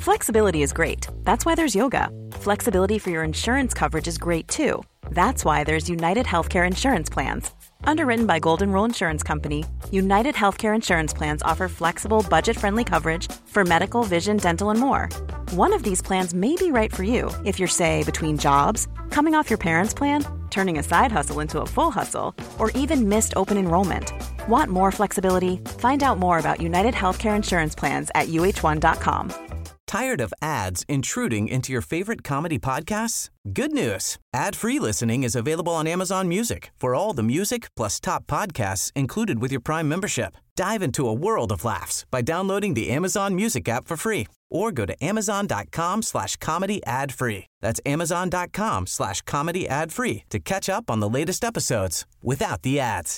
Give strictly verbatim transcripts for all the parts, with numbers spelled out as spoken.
Flexibility is great. That's why there's yoga. Flexibility for your insurance coverage is great too. That's why there's United Healthcare Insurance Plans. Underwritten by Golden Rule Insurance Company, United Healthcare Insurance Plans offer flexible, budget-friendly coverage for medical, vision, dental, and more. One of these plans may be right for you if you're, say, between jobs, coming off your parents' plan, turning a side hustle into a full hustle, or even missed open enrollment. Want more flexibility? Find out more about United Healthcare Insurance Plans at U H one dot com. Tired of ads intruding into your favorite comedy podcasts? Good news. Ad-free listening is available on Amazon Music for all the music plus top podcasts included with your Prime membership. Dive into a world of laughs by downloading the Amazon Music app for free or go to amazon.com slash comedy ad-free. That's amazon.com slash comedy ad-free to catch up on the latest episodes without the ads.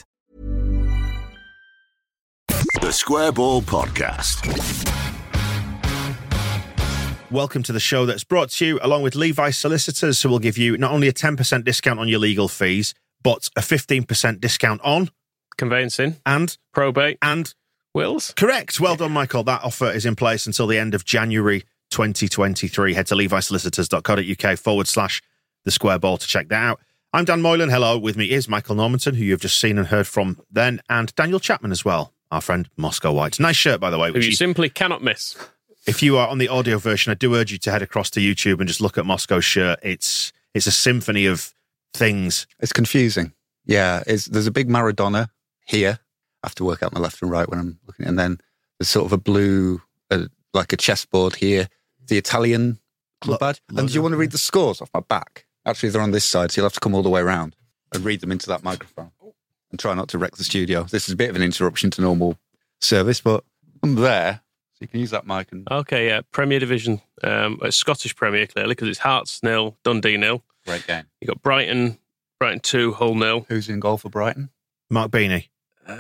The Square Ball Podcast. Welcome to the show that's brought to you along with Levi Solicitors, who will give you not only a ten percent discount on your legal fees, but a fifteen percent discount on conveyancing and probate and wills. Correct. Well done, Michael. That offer is in place until the end of January twenty twenty-three. Head to levisolicitors.co.uk forward slash the square ball to check that out. I'm Dan Moylan. Hello. With me is Michael Normanton, who you've just seen and heard from then, and Daniel Chapman as well, our friend Moscow White. Nice shirt, by the way. Who you simply cannot miss. If you are on the audio version, I do urge you to head across to YouTube and just look at Moscow's shirt. It's it's a symphony of things. It's confusing. Yeah, it's, there's a big Maradona here. I have to work out my left and right when I'm looking. And then there's sort of a blue, uh, like a chessboard here. The Italian club badge. And do you want to read the scores off my back? Actually, they're on this side, so you'll have to come all the way around and read them into that microphone. And try not to wreck the studio. This is a bit of an interruption to normal service, but I'm there. So you can use that mic. And okay, yeah. Premier Division. Um, it's Scottish Premier, clearly, because it's Hearts nil, Dundee nil. Great game. You got Brighton, Brighton two, Hull nil. Who's in goal for Brighton? Mark Beanie.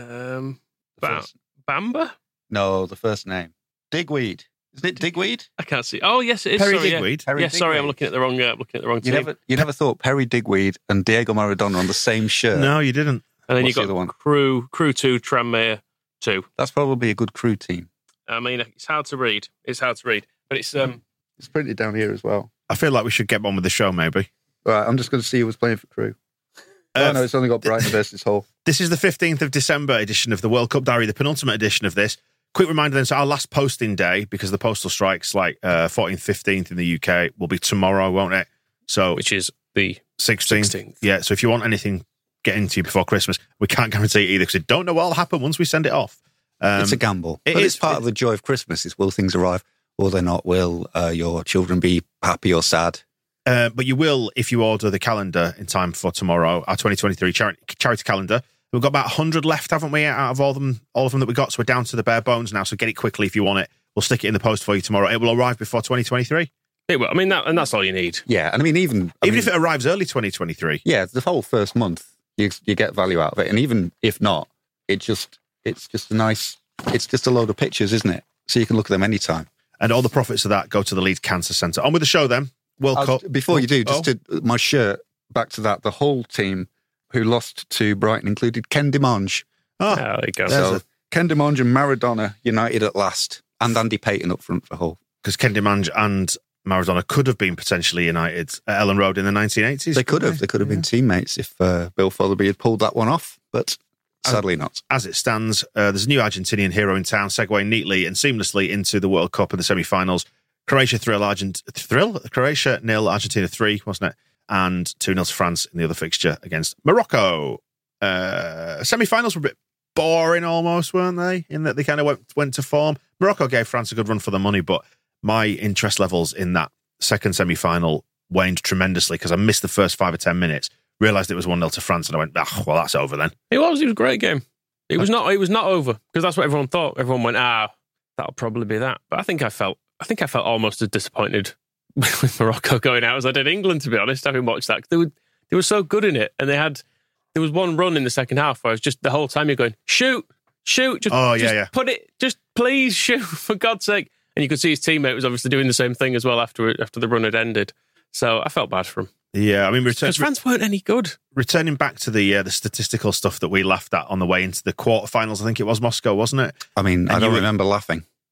Um, ba- Bamba? No, the first name. Digweed. Isn't it Digweed? I can't see. Oh, yes, it is. Perry sorry, Digweed. Yeah, Perry yeah sorry, Digweed. I'm looking at the wrong. Uh, looking at the wrong You team. never, you never thought Perry Digweed and Diego Maradona on the same shirt? No, you didn't. And then What's you the got other one? Crew, Crew two, Tranmere two. That's probably a good crew team. I mean, it's hard to read. It's hard to read, but it's um. It's printed down here as well. I feel like we should get on with the show, maybe. All right, I'm just going to see who was playing for crew. Uh, oh, no, it's only got Brighton versus Hull. This is the fifteenth of December edition of the World Cup Diary, the penultimate edition of this. Quick reminder then, so our last posting day, because the postal strike's like uh, fourteenth, fifteenth in the U K, will be tomorrow, won't it? So Which is the sixteenth. sixteenth. Yeah, so if you want anything getting to you before Christmas, we can't guarantee it either, because we don't know what will happen once we send it off. Um, It's a gamble. it but is- it's part it- of the joy of Christmas is will things arrive or they're not? Will uh, your children be happy or sad? Uh, but you will if you order the calendar in time for tomorrow, our twenty twenty-three charity, charity calendar. We've got about one hundred left, haven't we, out of all of them, all of them that we got? So we're down to the bare bones now, so get it quickly if you want it. We'll stick it in the post for you tomorrow. It will arrive before twenty twenty-three. It will. I mean, that, and that's all you need. Yeah, and I mean, even... I Even mean, if it arrives early twenty twenty-three. Yeah, the whole first month, you you get value out of it. And even if not, it just it's just a nice... It's just a load of pictures, isn't it? So you can look at them anytime. And all the profits of that go to the Leeds Cancer Centre. On with the show then. World I was- Cup. Before you do, just Oh. to, my shirt, back to that, the whole team who lost to Brighton included Ken Dimonge. Oh, Oh, there you go. There's So a- Ken Dimonge and Maradona united at last, and Andy Payton up front for Hull. because Ken Dimonge and Maradona could have been potentially united at Ellen Road in the nineteen eighties. They could have. They could have been teammates if uh, Bill Fotherby had pulled that one off, but sadly not. As it stands, uh, there's a new Argentinian hero in town, segueing neatly and seamlessly into the World Cup in the semi-finals. Croatia thrill, Argent thrill Croatia nil, Argentina three, wasn't it? And two nil to France in the other fixture against Morocco. Uh, semi-finals were a bit boring almost, weren't they? In that they kind of went, went to form. Morocco gave France a good run for the money, but my interest levels in that second semi-final waned tremendously because I missed the first five or ten minutes, realised it was one nil to France, and I went, ah, well, that's over then. It was. It was a great game. It was not. It was not over because that's what everyone thought. Everyone went, ah, that'll probably be that. But I think I felt. I think I felt almost as disappointed with Morocco going out as I did England. To be honest, having watched that, they were they were so good in it, and they had. There was one run in the second half where I was just the whole time you're going, shoot, shoot, just, Oh, yeah, just yeah. put it, just please shoot for God's sake. And you could see his teammate was obviously doing the same thing as well after after the run had ended. So I felt bad for him. Yeah, I mean, return, Because France weren't any good. returning back to the uh, the statistical stuff that we laughed at on the way into the quarterfinals, I think it was Moscow, wasn't it? I mean, And I you don't were- remember laughing.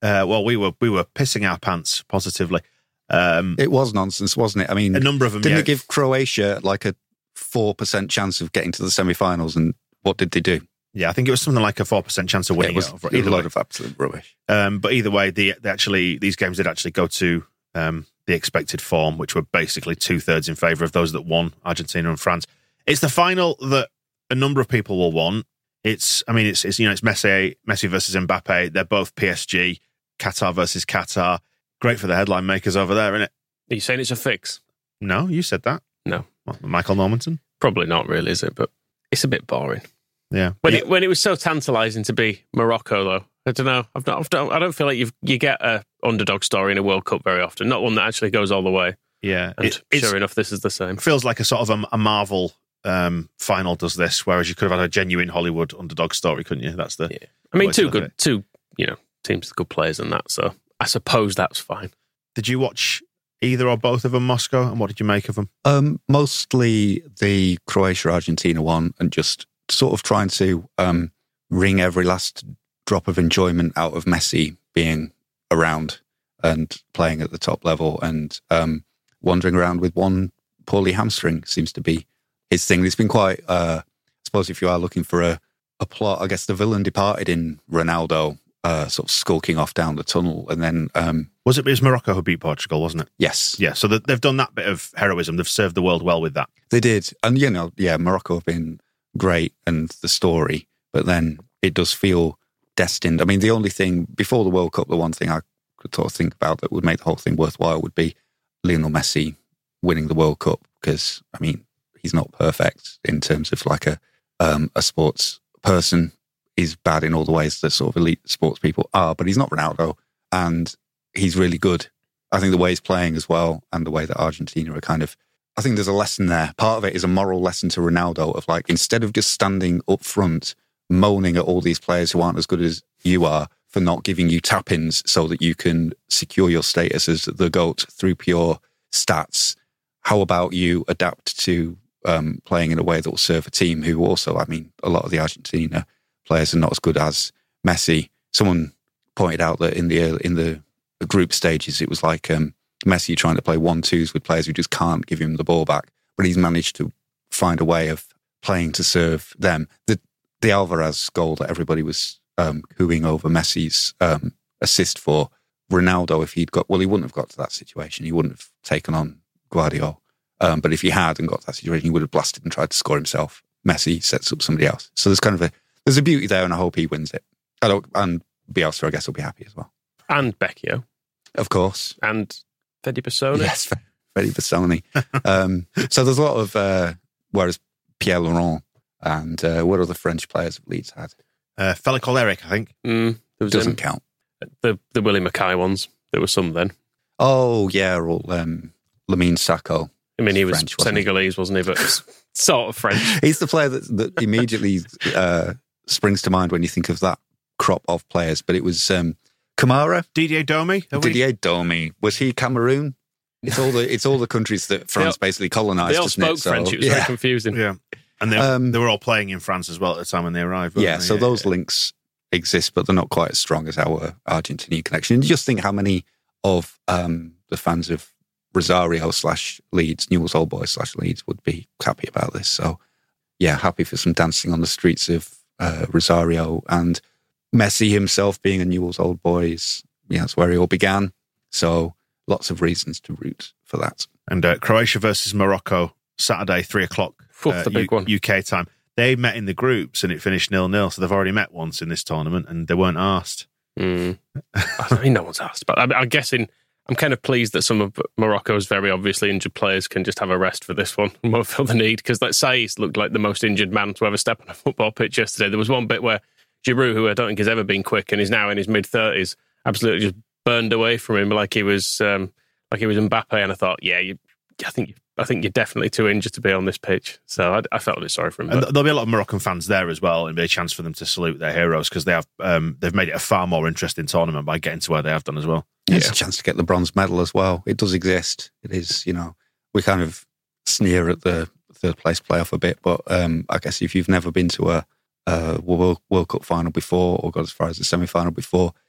Uh, well, we were we were pissing our pants positively. Um, It was nonsense, wasn't it? I mean, a number of them. didn't yeah, it give Croatia like a four percent chance of getting to the semi-finals? And what did they do? Yeah, I think it was something like a four percent chance of Yeah, winning it was it. Over, it was either a way. load of absolute rubbish. Um, but either way, the, they actually these games did actually go to um, the expected form, which were basically two thirds in favour of those that won, Argentina and France. It's the final that a number of people will want. It's, I mean, it's, it's you know, it's Messi, Messi versus Mbappe. They're both P S G. Qatar versus Qatar. Great for the headline makers over there, isn't it? Are you saying it's a fix? No, you said that. No. What, Michael Normanton? Probably not really, is it? But it's a bit boring. Yeah. When it when it was so tantalising to be Morocco, though, I don't know. I've not. I've don't, I don't feel like you you get a underdog story in a World Cup very often. Not one that actually goes all the way. Yeah. And It, it's, sure enough, this is the same. feels like a sort of a, a Marvel um, final does this, whereas you could have had a genuine Hollywood underdog story, couldn't you? That's the. Yeah. I mean, way to two look at good, it. two you know teams with good players and that. So I suppose that's fine. Did you watch either or both of them, Moscow? And what did you make of them? Um, mostly the Croatia-Argentina one, and just sort of trying to um, wring every last drop of enjoyment out of Messi being around and playing at the top level, and um, wandering around with one poorly hamstring seems to be his thing. It's been quite, uh, I suppose if you are looking for a, a plot, I guess the villain departed in Ronaldo, uh, sort of skulking off down the tunnel, and then... Um, Was it, it was Morocco who beat Portugal, wasn't it? yes. Yeah, so they've done that bit of heroism. They've served the world well with that. They did. And, you know, yeah, Morocco have been great and the story, but then it does feel destined. I mean, the only thing, before the World Cup, the one thing I could sort of think about that would make the whole thing worthwhile would be Lionel Messi winning the World Cup, because, I mean, he's not perfect in terms of like a um, a sports person. He's bad in all the ways that sort of elite sports people are, but he's not Ronaldo, and he's really good. I think the way he's playing as well, and the way that Argentina are kind of, I think there's a lesson there. Part of it is a moral lesson to Ronaldo of like, instead of just standing up front, moaning at all these players who aren't as good as you are for not giving you tap-ins so that you can secure your status as the GOAT through pure stats, how about you adapt to um, playing in a way that will serve a team who also, I mean, a lot of the Argentina players are not as good as Messi. Someone pointed out that in the in the group stages, it was like um, Messi trying to play one-twos with players who just can't give him the ball back, but he's managed to find a way of playing to serve them. The the Alvarez goal that everybody was um, cooing over Messi's um, assist for, Ronaldo, if he'd got, well, he wouldn't have got to that situation. He wouldn't have taken on Guardiola. Um, but if he had and got to that situation, he would have blasted and tried to score himself. Messi sets up somebody else. So there's kind of a, there's a beauty there, and I hope he wins it. I don't, and Bielsa, I guess, will be happy as well. And Becchio. Of course. And Fede Persona. Yes, Fede Persona. um, so there's a lot of, uh, whereas Pierre Laurent and uh, what other French players have Leeds had? Uh, fella called Eric, I think. Mm, there was Doesn't um, count. The, the Willie Mackay ones. There were some then. Oh, yeah, or um, Lamine Sacco. I mean, he was French, wasn't he? Senegalese, wasn't he? But it's sort of French. He's the player that, that immediately uh, springs to mind when you think of that crop of players. But it was um, Kamara, Didier Domi. have we- Didier Domi. Was he Cameroon? It's all the it's all the countries that France They all- basically colonised. They all isn't it? spoke So, French. It was yeah. very confusing. Yeah. And they, Um, they were all playing in France as well at the time when they arrived. weren't Yeah, they? so those links exist, but they're not quite as strong as our Argentinian connection. And you just think how many of um, the fans of Rosario slash Leeds, Newell's Old Boys slash Leeds would be happy about this. So, yeah, happy for some dancing on the streets of uh, Rosario, and Messi himself being a Newell's Old Boys. Yeah, that's where it all began. So, lots of reasons to root for that. And uh, Croatia versus Morocco, Saturday, three o'clock Phew, uh, the big U- one. U K time. They met in the groups and it finished nil-nil. So they've already met once in this tournament and they weren't asked. Mm. I mean, no one's asked, but I'm, I'm guessing. I'm kind of pleased that some of Morocco's very obviously injured players can just have a rest for this one and won't feel the need, because like Saiz looked like the most injured man to ever step on a football pitch yesterday. There was one bit where Giroud, who I don't think has ever been quick and is now in his mid thirties, absolutely just burned away from him like he was um, like he was Mbappe. And I thought, yeah, you, I think you, I think you're definitely too injured to be on this pitch. So I, I felt a bit sorry for him. And But there'll be a lot of Moroccan fans there as well, and be a chance for them to salute their heroes because they have um, they've made it a far more interesting tournament by getting to where they have done as well. It's Yeah. a chance to get the bronze medal as well. It does exist. It is, you know, we kind of sneer at the third place playoff a bit, but um, I guess if you've never been to a, a World, World Cup final before or got as far as the semi final before,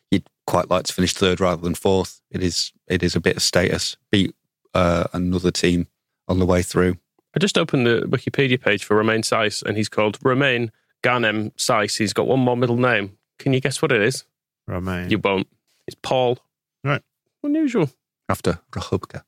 you'd quite like to finish third rather than fourth. It is it is a bit of status. Beat uh, another team on the way through. I just opened the Wikipedia page for Romain Saïss, and he's called Romain Ghanem Saïss. He's got one more middle name. Can you guess what it is? Romain. You won't. It's Paul. Right. Unusual. After Rahubka.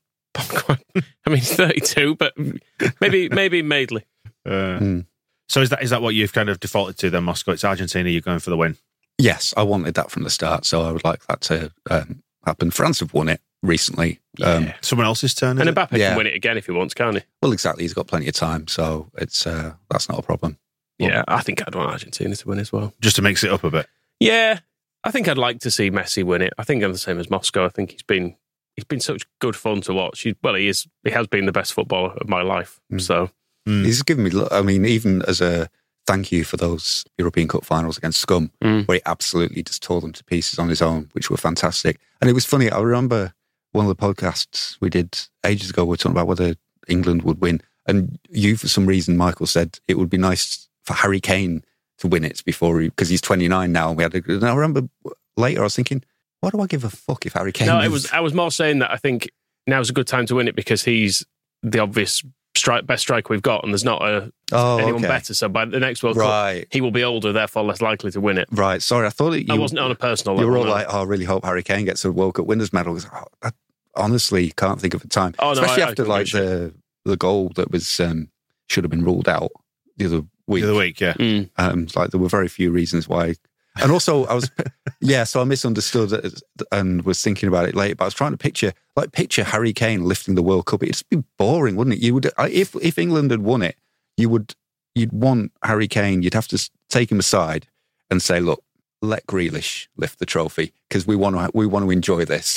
I mean, he's thirty-two, but maybe maybe Madeley. Uh, Mm. So is that is that what you've kind of defaulted to then, Moscow? It's Argentina, you're going for the win. Yes, I wanted that from the start, so I would like that to um, happen. France have won it recently. Um, Someone else's turn, is And it? Mbappe Yeah. can win it again if he wants, can't he? well, exactly. He's got plenty of time, so it's uh, that's not a problem. Yeah, I think I'd want Argentina to win as well. Just to mix it up a bit. Yeah, I think I'd like to see Messi win it. I think I'm the same as Moscow. I think he's been he's been such good fun to watch. He, well, he is. He has been the best footballer of my life. Mm. So Mm. He's given me, I mean, even as a thank you for those European Cup finals against Scum, Mm. where he absolutely just tore them to pieces on his own, which were fantastic. And it was funny, I remember one of the podcasts we did ages ago, we were talking about whether England would win. And you, for some reason, Michael, said it would be nice for Harry Kane to win it before he, because he's twenty-nine now. And we had a, and I remember later I was thinking, why do I give a fuck if Harry Kane no, wins? it was. I was more saying that I think now's a good time to win it because he's the obvious strike, best striker we've got, and there's not a, oh, anyone okay. better. So by the next World Cup, Right, he will be older, therefore less likely to win it. right. Sorry, I thought it, I you, wasn't on a personal you level. were all no. like, oh, I really hope Harry Kane gets a World Cup winners medal. I was like, oh, I honestly can't think of a time. Oh, no, Especially I- I after can like appreciate the the goal that was um, should have been ruled out the other week. The other week, yeah. Mm. Um, it's like there were very few reasons why. And also, I was, yeah, so I misunderstood it and was thinking about it later. But I was trying to picture, like, picture Harry Kane lifting the World Cup. It'd just be boring, wouldn't it? You would, if if England had won it, you would, you'd want Harry Kane. You'd have to take him aside and say, "Look, let Grealish lift the trophy because we want to, we want to enjoy this."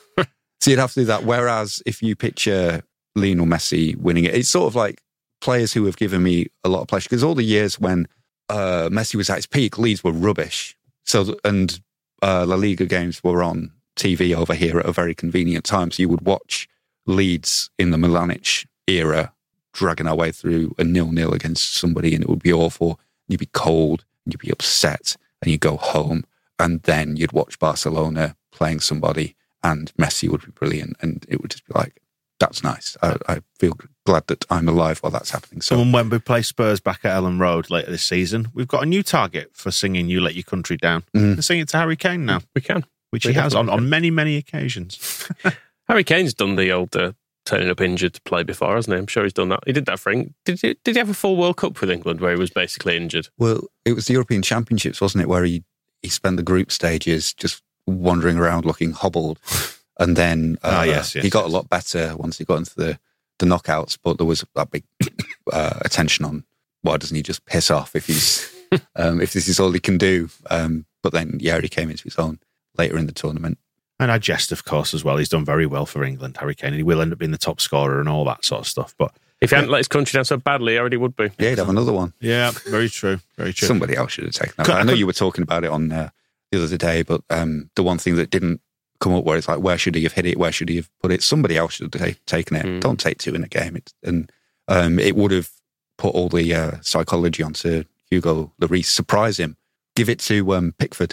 So you'd have to do that. Whereas if you picture Lionel Messi winning it, it's sort of like players who have given me a lot of pleasure because all the years when uh, Messi was at his peak, Leeds were rubbish. So and uh, La Liga games were on T V over here at a very convenient time. So you would watch Leeds in the Milanic era dragging our way through a nil-nil against somebody, and it would be awful. You'd be cold, and you'd be upset, and you'd go home, and then you'd watch Barcelona playing somebody, and Messi would be brilliant, and it would just be like, that's nice. I, I feel glad that I'm alive while that's happening. So, So when we play Spurs back at Ellen Road later this season, we've got a new target for singing "You Let Your Country Down." Mm. We're singing it to Harry Kane now, We can. which We he has on, definitely on many, many occasions. Harry Kane's done the old uh, turning up injured to play before, hasn't he? I'm sure he's done that. He did that for England. Did he, did he have a full World Cup with England where he was basically injured? well, it was the European Championships, wasn't it, where he, he spent the group stages just wandering around looking hobbled. And then uh, Ah, yes, yes, he got yes. a lot better once he got into the, the knockouts, but there was that big uh, attention on why doesn't he just piss off if he's um, if this is all he can do. Um, but then, yeah, he came into his own later in the tournament. And I jest, of course, as well. He's done very well for England, Harry Kane. And he will end up being the top scorer and all that sort of stuff. But If he hadn't let his country down so badly, he already would be. Yeah, he'd have another one. yeah, very true. Very true. Somebody else should have taken that. Could- I I know could- you were talking about it on uh, the other day, but um, the one thing that didn't come up where it's like, where should he have hit it? Where should he have put it? Somebody else should have ta- taken it. Mm. Don't take two in a game. It, and um, it would have put all the uh, psychology onto Hugo Lloris. Surprise him. Give it to um, Pickford.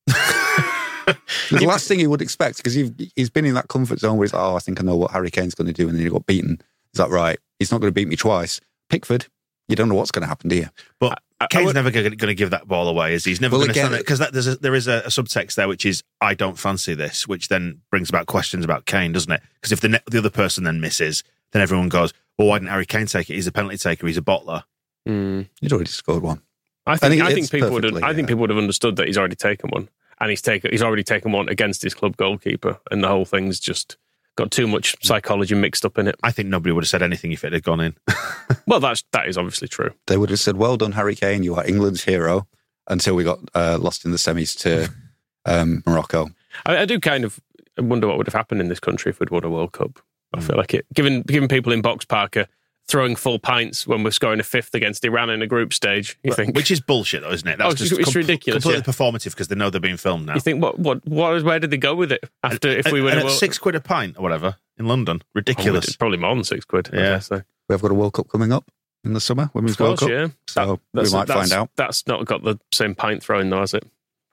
The last thing he would expect, because he's been in that comfort zone where he's like, oh, I think I know what Harry Kane's going to do, and then he got beaten. Is that right? He's not going to beat me twice. Pickford, you don't know what's going to happen, do you? But I- I Kane's would- never going to give that ball away, is he? He's never Well, going to again- stand it because there's a, there is a, a subtext there, which is I don't fancy this, which then brings about questions about Kane, doesn't it? Because if the ne- the other person then misses, then everyone goes, well, why didn't Harry Kane take it? He's a penalty taker. He's a bottler. Mm. He'd already scored one. I think think I think it's people would have, perfectly, I think yeah. people would have understood that he's already taken one, and he's taken he's already taken one against his club goalkeeper, and the whole thing's just got too much psychology mixed up in it. I think nobody would have said anything if it had gone in. Well, that's that is obviously true. They would have said, well done, Harry Kane, you are England's hero, until we got uh, lost in the semis to um, Morocco. I, I do kind of wonder what would have happened in this country if we'd won a World Cup. I feel like it, given given people in Box Park are throwing full pints when we're scoring a fifth against Iran in a group stage. You think, Which is bullshit, though, isn't it? That's Oh, it's- it's ridiculous, completely yeah. performative because they know they're being filmed now. you think what what what where did they go with it after if we and, win and a at World six quid a pint or whatever in London, Oh, ridiculous. it's probably more than six quid. I Yeah. guess, so. We have got a World Cup coming up in the summer, Women's Of course, World Cup. yeah. So That's- we might that's- find out. That's not got the same pint throwing though, has it?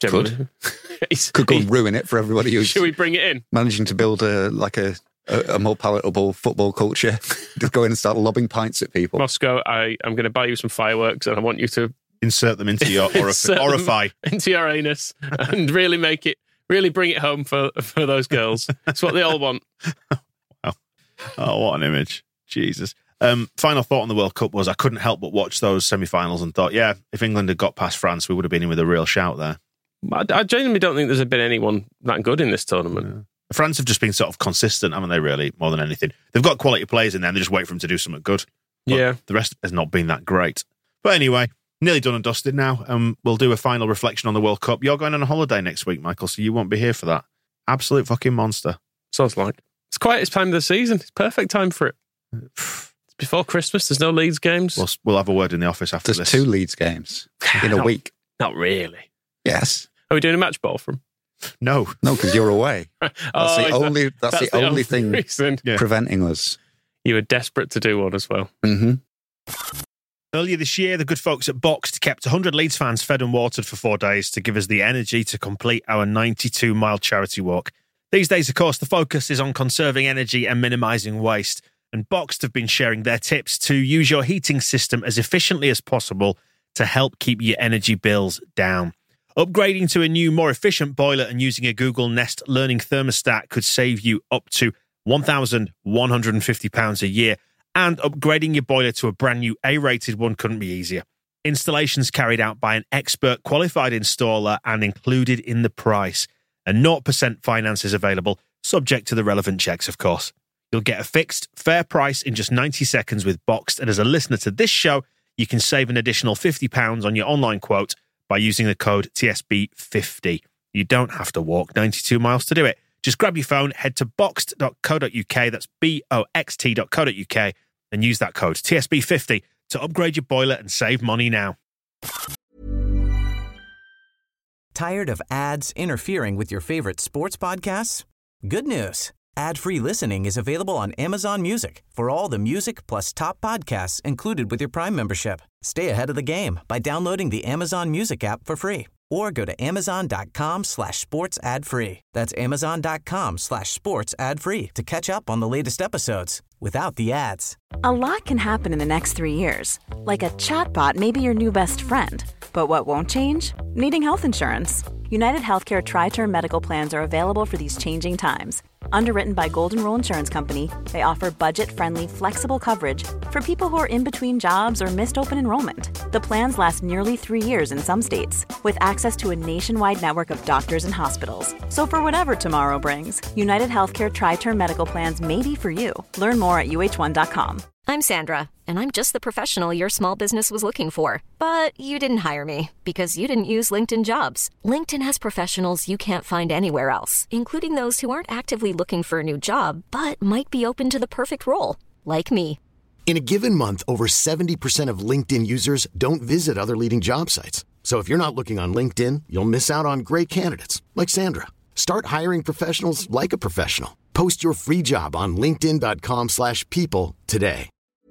Generally. Could. Could go and ruin it for everybody who's Should we bring it in? managing to build a like a, a, a more palatable football culture. Just go in and start lobbing pints at people. Moscow, I, I'm going to buy you some fireworks and I want you to insert them into your orif- orify. Into your anus and really make it, really bring it home for, for those girls. It's what they all want. Wow. Oh, what an image. Jesus. Um, final thought on the World Cup was I couldn't help but watch those semi-finals and thought, yeah, if England had got past France, we would have been in with a real shout there. I, I genuinely don't think there's been anyone that good in this tournament. Yeah. France have just been sort of consistent, haven't they, really, more than anything? They've got quality players in there, and they just wait for them to do something good. But yeah. The rest has not been that great. But anyway, nearly done and dusted now. Um, we'll do a final reflection on the World Cup. You're going on a holiday next week, Michael, so you won't be here for that. Absolute fucking monster. Sounds like. It's quietest time of the season. It's perfect time for it. It's before Christmas. There's no Leeds games. We'll, we'll have a word in the office after There's this. two Leeds games in a not, week. Not really. Yes. Are we doing a match ball from? No. No, because you're away. That's oh, the only. that, That's, that's the, the only thing reason. Yeah. preventing us. You were desperate to do one as well. Mm-hmm. Earlier this year, the good folks at Boxed kept one hundred Leeds fans fed and watered for four days to give us the energy to complete our ninety-two mile charity walk. These days, of course, the focus is on conserving energy and minimising waste. And Boxed have been sharing their tips to use your heating system as efficiently as possible to help keep your energy bills down. Upgrading to a new, more efficient boiler and using a Google Nest Learning thermostat could save you up to one thousand one hundred fifty pounds a year. And upgrading your boiler to a brand new A-rated one couldn't be easier. Installations carried out by an expert qualified installer and included in the price. And zero percent finance is available, subject to the relevant checks, of course. You'll get a fixed, fair price in just ninety seconds with Boxed. And as a listener to this show, you can save an additional fifty pounds on your online quote by using the code T S B fifty. You don't have to walk ninety-two miles to do it. Just grab your phone, head to boxed dot co dot uk, that's B O X T dot co dot uk, and use that code T S B fifty to upgrade your boiler and save money now. Tired of ads interfering with your favorite sports podcasts? Good news. Ad-free listening is available on Amazon Music for all the music plus top podcasts included with your Prime membership. Stay ahead of the game by downloading the Amazon Music app for free or go to amazon.com slash sports ad free. That's amazon.com slash sports ad free to catch up on the latest episodes without the ads. A lot can happen in the next three years. Like a chatbot may be your new best friend. But what won't change? Needing health insurance. United Healthcare Tri-Term Medical Plans are available for these changing times. Underwritten by Golden Rule Insurance Company, they offer budget-friendly, flexible coverage for people who are in between jobs or missed open enrollment. The plans last nearly three years in some states, with access to a nationwide network of doctors and hospitals. So for whatever tomorrow brings, United Healthcare Tri-Term Medical Plans may be for you. Learn more at U H one dot com. I'm Sandra, and I'm just the professional your small business was looking for. But you didn't hire me because you didn't use LinkedIn Jobs. LinkedIn has professionals you can't find anywhere else, including those who aren't actively looking for a new job, but might be open to the perfect role, like me. In a given month, over seventy percent of LinkedIn users don't visit other leading job sites. So if you're not looking on LinkedIn, you'll miss out on great candidates like Sandra. Start hiring professionals like a professional. Post your free job on linkedin.com slash people today.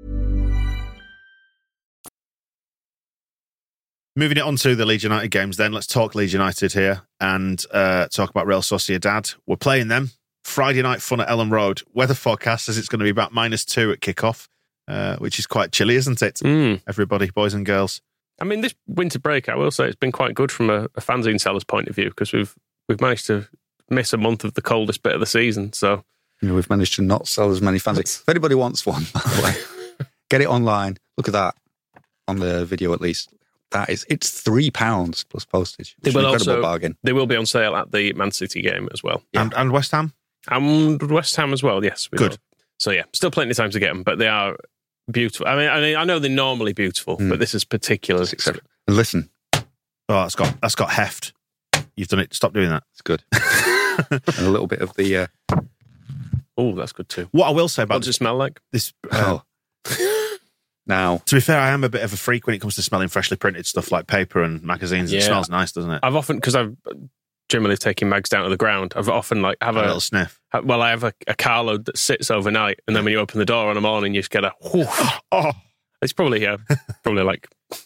Moving it on to the Leeds United games then. Let's talk Leeds United here and uh, talk about Real Sociedad. We're playing them. Friday night fun at Ellen Road. Weather forecast says it's going to be about minus two at kickoff, uh, which is quite chilly, isn't it? Mm. Everybody, boys and girls. I mean, this winter break, I will say, it's been quite good from a, a fanzine seller's point of view because we've we've managed to miss a month of the coldest bit of the season. So you know, we've managed to not sell as many fanzines. If anybody wants one, by the way, get it online. Look at that on the video at least. That is, it's three pounds plus postage. They It's will an incredible also, bargain. They will be on sale at the Man City game as well. Yeah. And, and West Ham? And West Ham as well, yes. We Good. will. So yeah, still plenty of time to get them, but they are beautiful. I mean, I, mean, I know they're normally beautiful, Mm. but this is particularly And listen, Oh, that's got that's got heft. You've done it. Stop doing that. it's good. And a little bit of the... Uh, Oh, that's good too. What I will say What about does it smell like? this... Uh, oh. Now, to be fair, I am a bit of a freak when it comes to smelling freshly printed stuff like paper and magazines. It Yeah. smells nice, doesn't it? I've often, because I've generally taken mags down to the ground, I've often like have a a, little sniff. ha- well, I have a, a carload that sits overnight, and then when you open the door in the morning, you just get a. Whoosh. Oh, It's probably uh, probably like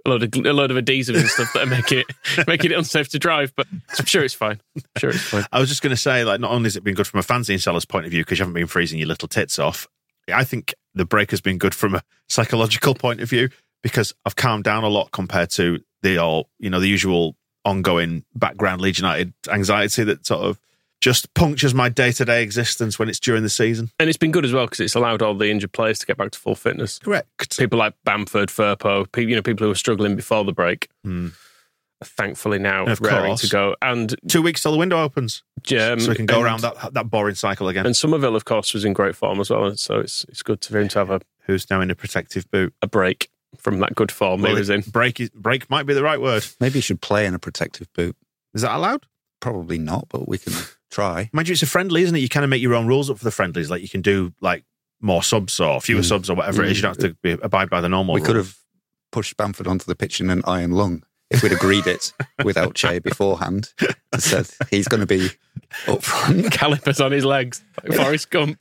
a load of a load of adhesive and stuff that are making it making it unsafe to drive. But I'm sure it's fine. I'm sure it's fine. I was just going to say, like, not only has it been good from a fanzine seller's point of view because you haven't been freezing your little tits off, I think the break has been good from a psychological point of view because I've calmed down a lot compared to the all, you know, the usual ongoing background Leeds United anxiety that sort of just punctures my day-to-day existence when it's during the season. And it's been good as well because it's allowed all the injured players to get back to full fitness. Correct. People like Bamford, Firpo, people, you know, people who were struggling before the break, hmm. are thankfully now of raring course. to go. And two weeks till the window opens, um, so we can go and, around that that boring cycle again. And Somerville, of course, was in great form as well. So it's it's good for him to have a who's now in a protective boot, a break from that good form well, he was in. Break is, break might be the right word. Maybe you should play in a protective boot. Is that allowed? Probably not, but we can try. Mind you, it's a friendly, isn't it? You kind of make your own rules up for the friendlies. Like you can do like more subs or fewer mm. subs or whatever mm. it is. You don't have to be, abide by the normal We rules. could have pushed Bamford onto the pitch in an iron lung if we'd agreed it without Che beforehand. And said he's going to be up front. Calipers on his legs, like Forrest Gump.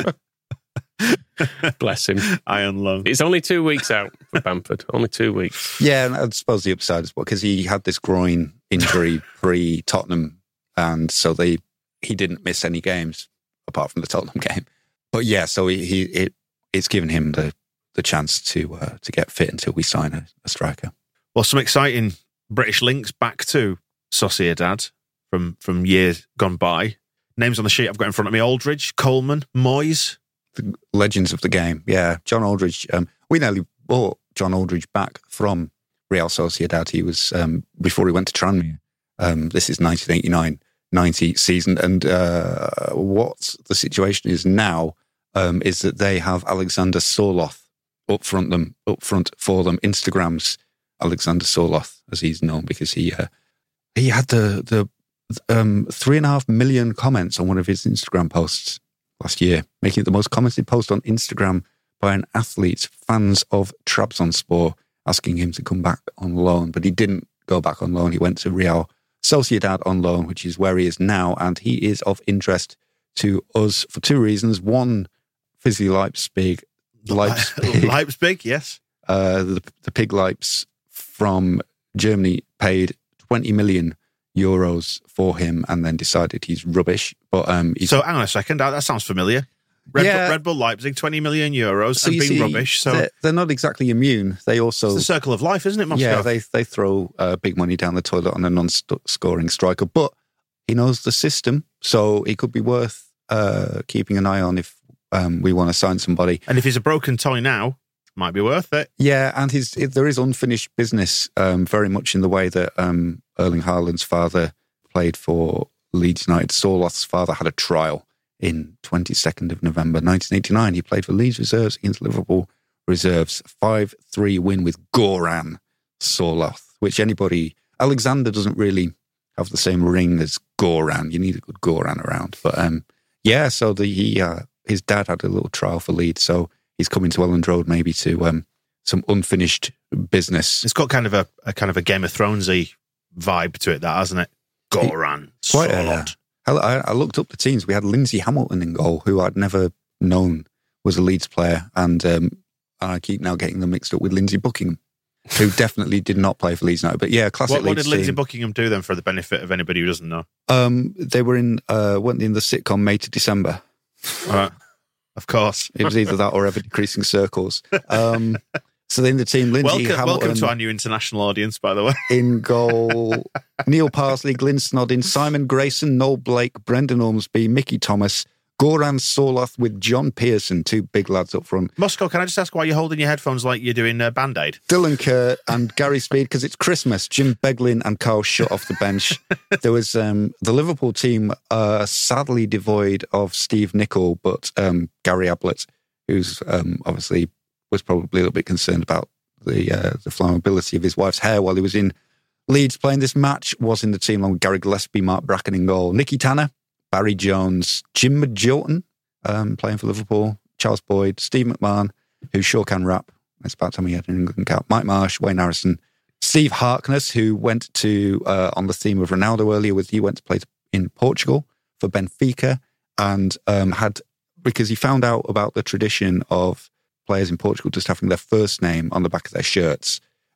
Bless him. Iron lung. It's only two weeks out for Bamford. Only two weeks. Yeah, and I suppose the upside is well, because he had this groin injury pre-Tottenham, and so they he didn't miss any games apart from the Tottenham game. But yeah, so he, he it it's given him the the chance to uh, to get fit until we sign a, a striker. Well, some exciting British links back to Sociedad from from years gone by. Names on the sheet I've got in front of me: Aldridge, Coleman, Moyes. The legends of the game. Yeah, John Aldridge. Um, we nearly bought John Aldridge back from Real Sociedad. He was, um, before he went to Tranmere. Um, this is nineteen eighty-nine ninety season. And uh, what the situation is now um, is that they have Alexander Soloth up front them, up front for them. Instagram's Alexander Soloth, as he's known, because he uh, he had the the um, three and a half million comments on one of his Instagram posts last year, making it the most commented post on Instagram by an athlete. Fans of Trabzonspor asking him to come back on loan, but he didn't go back on loan. He went to Real Sociedad on loan, which is where he is now, and he is of interest to us for two reasons. One, Fizzy Leipzig, Leipzig, Leipzig, yes. Uh, the, the Pig Leips from Germany paid twenty million euros for him and then decided he's rubbish. But um, he's, So hang on a second, that, that sounds familiar. Red, Yeah. Bull, Red Bull Leipzig, twenty million euros so and you being see, rubbish. So they're, they're not exactly immune. They also... it's the circle of life, isn't it, Moscow? Yeah, they they throw uh, big money down the toilet on a non-scoring striker, but he knows the system, so he could be worth uh, keeping an eye on if um, we want to sign somebody. And if he's a broken toy now, might be worth it. Yeah, and his there is unfinished business, um, very much in the way that um, Erling Haaland's father played for Leeds United. Soloth's father had a trial in twenty-second of November nineteen eighty-nine. He played for Leeds reserves against Liverpool reserves. five three win with Goran Soloth, which anybody... Alexander doesn't really have the same ring as Goran. You need a good Goran around. But um, yeah, so the he uh, his dad had a little trial for Leeds, so he's coming to Elland Road maybe to um, some unfinished business. It's got kind of a, a kind of a Game of Thronesy vibe to it, that hasn't it? Goran Quite a, Soloth. I, I looked up the teams. We had Lindsay Hamilton in goal, who I'd never known was a Leeds player, and um, I keep now getting them mixed up with Lindsay Buckingham, who definitely did not play for Leeds United. But yeah, classic What, what Leeds did Lindsay team. Buckingham do then, for the benefit of anybody who doesn't know? Um, they were in, uh, weren't they in the sitcom May to December? All right. Of course. It was either that or Ever Decreasing Circles. Um, so then the team, Lindsay Welcome, Hamilton welcome to our new international audience, by the way. in goal, Neil Parsley, Glyn Snoddin, Simon Grayson, Noel Blake, Brendan Ormsby, Mickey Thomas, Goran Soloth with John Pearson, two big lads up front. Moscow, can I just ask why you're holding your headphones like you're doing uh, Band-Aid? Dylan Kerr and Gary Speed, because it's Christmas. Jim Beglin and Carl Shutt off the bench. There was um, the Liverpool team, uh, sadly devoid of Steve Nicol, but um, Gary Ablett, who's um, obviously was probably a little bit concerned about the uh, the flammability of his wife's hair while he was in Leeds playing this match, was in the team along with Gary Gillespie, Mark Bracken in goal, Nicky Tanner, Barry Jones, Jim Majorton, um, playing for Liverpool, Charles Boyd, Steve McMahon, who sure can rap. It's about time he had an England cap. Mike Marsh, Wayne Harrison, Steve Harkness, who went to, uh, on the theme of Ronaldo earlier, with he went to play in Portugal for Benfica, and um, had, because he found out about the tradition of players in Portugal just having their first name on the back of their shirts.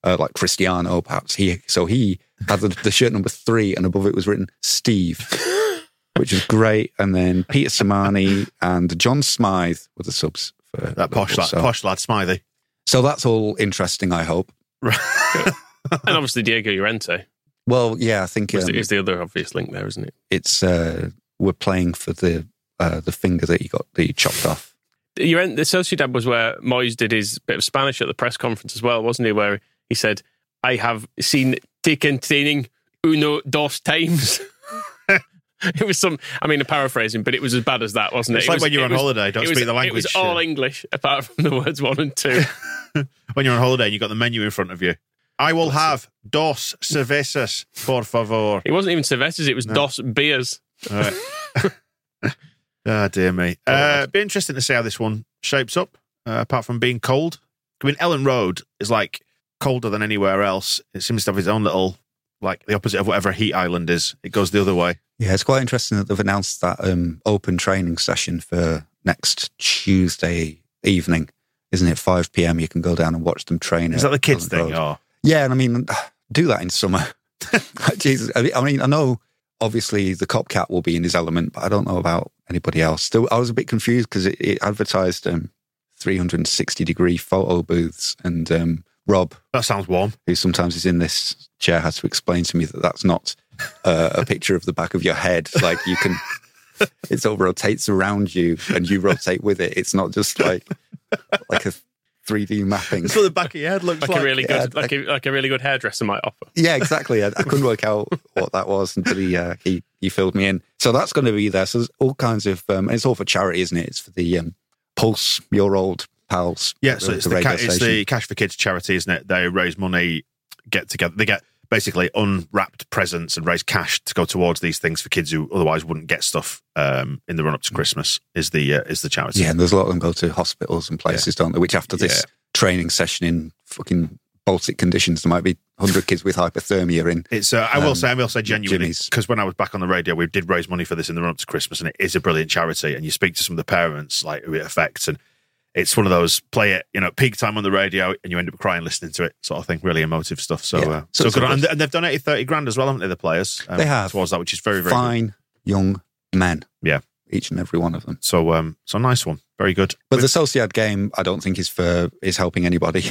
uh, like Cristiano, perhaps. He So he had the, the shirt number three, and above it was written Steve, which is great. And then Peter Simani and John Smythe were the subs for that posh lad, so. posh lad Smythe. So that's all interesting, I hope. And obviously Diego Llorente. Well, yeah, I think Um, um, is the other obvious link there, isn't it? it's uh, we're playing for the uh, the finger that he got that he chopped off. Llorente, the Sociedad was where Moyes did his bit of Spanish at the press conference as well, wasn't he? Where he said, "I have seen taken training uno dos times." It was some, I mean, a paraphrasing, but it was as bad as that, wasn't it? It's it like was, when you're on was, holiday, don't it speak was, the language. It was all English, apart from the words one and two. When you're on holiday and you've got the menu in front of you. I will have dos cervezas, por favor. It wasn't even cervezas, it was No. dos beers. All right. Ah, dear me. Uh, it'd be interesting to see how this one shapes up, uh, apart from being cold. I mean, Ellen Road is like colder than anywhere else. It seems to have its own little, like the opposite of whatever a heat island is. It goes the other way. Yeah, it's quite interesting that they've announced that um, open training session for next Tuesday evening, isn't it? five p.m. You can go down and watch them train. Is that the kids Ellen thing? Road. Or? Yeah, and I mean, do that in summer. Jesus, I mean, I mean, I know obviously the Copcat will be in his element, but I don't know about anybody else. Still, I was a bit confused because it, it advertised um, three hundred sixty degree photo booths, and um, Rob, That sounds warm. who sometimes is in this chair, has to explain to me that that's not uh, a picture of the back of your head. Like you can, it sort of rotates around you and you rotate with it. It's not just like like a three D mapping. That's what the back of your head looks Like, like. a really yeah, good, like, a, like a really good hairdresser might offer. Yeah, exactly. I, I couldn't work out what that was until he uh, he he filled me in. So that's going to be there. So there's all kinds of, um, and it's all for charity, isn't it? It's for the um, Pulse, your old pals. Yeah, so the, it's the the, radio ca- it's station. the Cash for Kids charity, isn't it? They raise money, get together. They get basically unwrapped presents and raise cash to go towards these things for kids who otherwise wouldn't get stuff um, in the run up to Christmas. Is the uh, is the charity? Yeah, and there's a lot of them go to hospitals and places, don't they? Which after this Yeah. training session in fucking Baltic conditions, there might be one hundred kids with hypothermia in. It's. Uh, I will Um, say. I will say genuinely Jimmy's. because when I was back on the radio, we did raise money for this in the run up to Christmas, and it is a brilliant charity. And you speak to some of the parents, like who it affects, and it's one of those play it, you know, peak time on the radio, and you end up crying listening to it, sort of thing. Really emotive stuff. So, Yeah. uh, So so, it's good. a- on- And, and they've donated thirty grand as well, haven't they? The players um, They have. towards that, which is very very good. Fine young men. Yeah. Each and every one of them. So, um, so nice one, very good. But the Sociedad game, I don't think is for is helping anybody.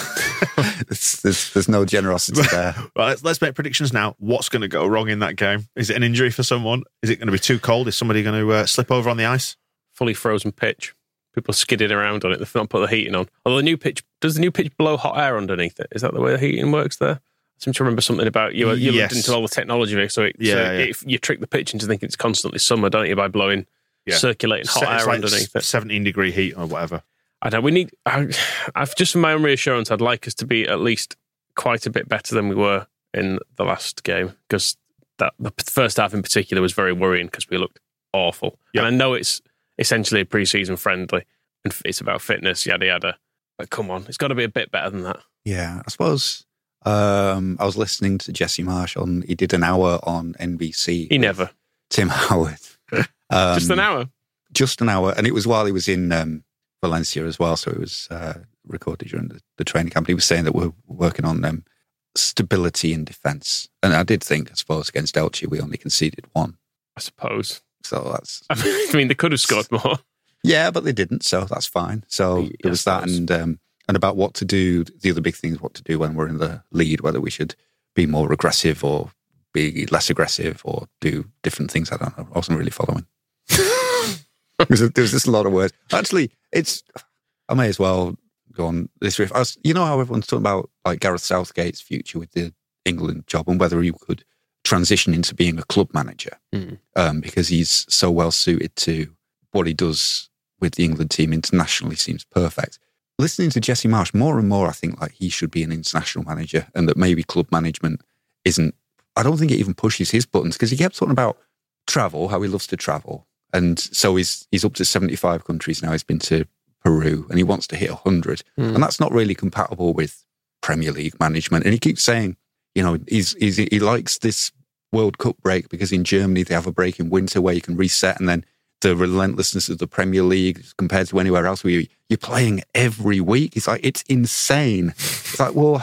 there's, there's, there's no generosity there. Well, let's, let's make predictions now. What's going to go wrong in that game? Is it an injury for someone? Is it going to be too cold? Is somebody going to uh, slip over on the ice? Fully frozen pitch. People skidding around on it. They've not put the heating on. Although the new pitch, does the new pitch blow hot air underneath it? Is that the way the heating works there? I seem to remember something about you. You Yes. looked into all the technology of it, so, it, Yeah, so yeah. It, you trick the pitch into thinking it's constantly summer, don't you, by blowing, Yeah. circulating hot Se- it's air like underneath it. seventeen degree heat or whatever. I don't. We need. I, I've just for my own reassurance, I'd like us to be at least quite a bit better than we were in the last game, because that the first half in particular was very worrying because we looked awful. Yeah. And I know it's essentially a pre-season friendly and it's about fitness, yada yada. But come on, it's got to be a bit better than that. Yeah, I suppose. Um, I was listening to Jesse Marsh on. He did an hour on N B C. He with never. Tim Howard. Um, Just an hour. Just an hour, and it was while he was in um, Valencia as well. So it was uh, recorded during the, the training camp. He was saying that we're working on um, stability in defence, and I did think, I suppose, against Elche we only conceded one. I suppose. So that's I mean, they could have scored more. yeah, but they didn't. So that's fine. So Yeah, there was I that, suppose. and um, and about what to do. The other big thing is what to do when we're in the lead. Whether we should be more aggressive or be less aggressive or do different things. I don't know. I wasn't really following. there, was a, there was just a lot of words. Actually, it's. I may as well go on this riff. I was, you know how everyone's talking about like Gareth Southgate's future with the England job and whether he could transition into being a club manager Mm. um, because he's so well suited to what he does with the England team internationally. Seems perfect. Listening to Jesse Marsh more and more, I think like he should be an international manager, and that maybe club management isn't. I don't think it even pushes his buttons because he kept talking about travel, how he loves to travel, and so he's he's up to seventy-five countries now. He's been to Peru, and he wants to hit one hundred, Mm. and that's not really compatible with Premier League management. And he keeps saying, you know, he's, he's he likes this World Cup break because in Germany they have a break in winter where you can reset, and then the relentlessness of the Premier League compared to anywhere else where you, you're playing every week. It's like, it's insane. It's like, well,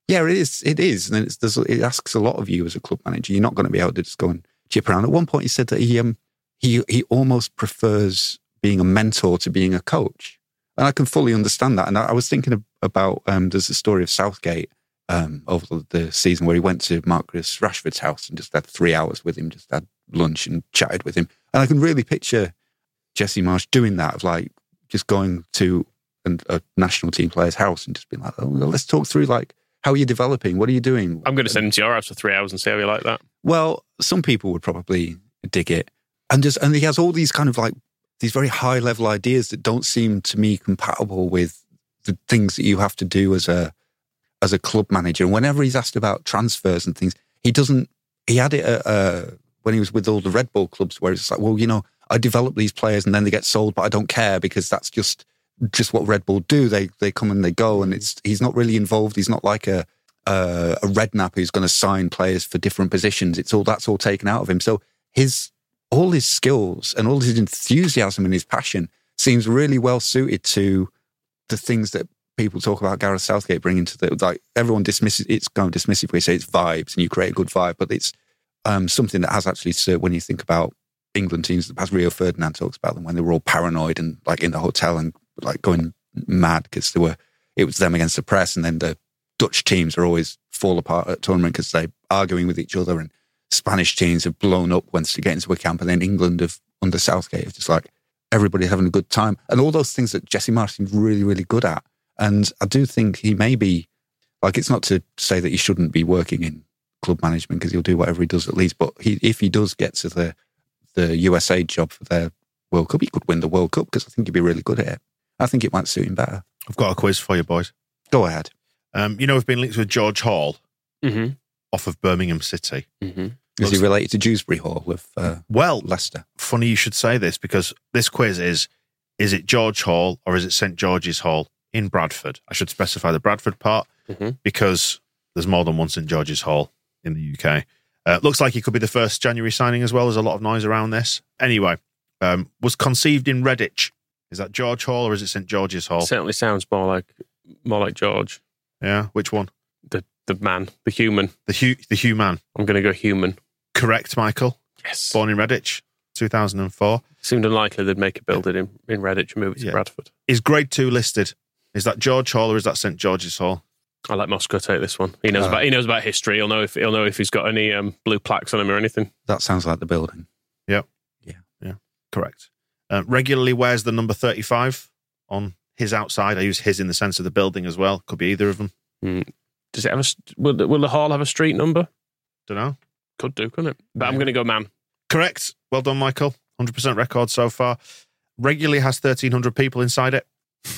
Yeah, it is. It is, and it's, there's, it asks a lot of you as a club manager. You're not going to be able to just go and chip around. At one point, he said that he um he he almost prefers being a mentor to being a coach, and I can fully understand that. And I, I was thinking of, about um there's a story of Southgate um over the, the season where he went to Marcus Rashford's house and just had three hours with him, just had lunch and chatted with him, and I can really picture Jesse Marsch doing that, of like just going to an, a national team player's house and just being like, oh, well, let's talk through like. How are you developing? What are you doing? I'm going to send him to your house for three hours and see how you like that. Well, some people would probably dig it. And just and he has all these kind of like, these very high level ideas that don't seem to me compatible with the things that you have to do as a as a club manager. And whenever he's asked about transfers and things, he doesn't, he had it at, uh, when he was with all the Red Bull clubs where it's like, well, you know, I develop these players and then they get sold, but I don't care because that's just... just what Red Bull do. They they come and they go, and it's he's not really involved. He's not like a a, a redknapp who's going to sign players for different positions. It's all that's all taken out of him. So his all his skills and all his enthusiasm and his passion seems really well suited to the things that people talk about Gareth Southgate bringing to the, like everyone dismisses it's kind of dismissive when you say it's vibes and you create a good vibe, but it's um, something that has actually served. When you think about England teams, as Rio Ferdinand talks about them when they were all paranoid and like in the hotel and like going mad because they were, it was them against the press, and then the Dutch teams are always fall apart at tournament because they're arguing with each other, and Spanish teams have blown up once they get into a camp, and then England have under Southgate have just like everybody having a good time, and all those things that Jesse Marsch seems really really good at. And I do think he may be like, it's not to say that he shouldn't be working in club management because he'll do whatever he does at least, but he if he does get to the the U S A job for their World Cup, he could win the World Cup because I think he'd be really good at it. I think it might suit him better. I've got a quiz for you, boys. Go ahead. Um, you know, we've been linked with George Hall Mm-hmm. off of Birmingham City. Mm-hmm. Is he related to Dewsbury Hall of uh, Well, Leicester? funny you should say this because this quiz is, is it George Hall or is it St George's Hall in Bradford? I should specify the Bradford part Mm-hmm. because there's more than one St George's Hall in the U K. Uh, looks like he could be the first January signing as well. There's a lot of noise around this. Anyway, um, was conceived in Redditch. Is that George Hall or is it St George's Hall? Certainly sounds more like more like George, Yeah, which one? the the man, the human. The Hugh, the Hugh man. I'm going to go human. Correct, Michael. Yes. Born in Redditch, two thousand four. Seemed unlikely they'd make a building in, in Redditch and move it to Yeah. Bradford. Is grade two listed? Is that George Hall or is that St George's Hall? I'll let Moscow take this one. He knows Uh, about he knows about history. He'll know if he'll know if he's got any um, blue plaques on him or anything. That sounds like the building. Correct. Uh, regularly wears the number thirty-five on his outside. I use his in the sense of the building as well. Could be either of them. Mm. Does it have a st- will, the, will the hall have a street number? Don't know. Could do, couldn't it? But I'm Yeah. going to go man. Correct. Well done, Michael. one hundred percent record so far. Regularly has thirteen hundred people inside it.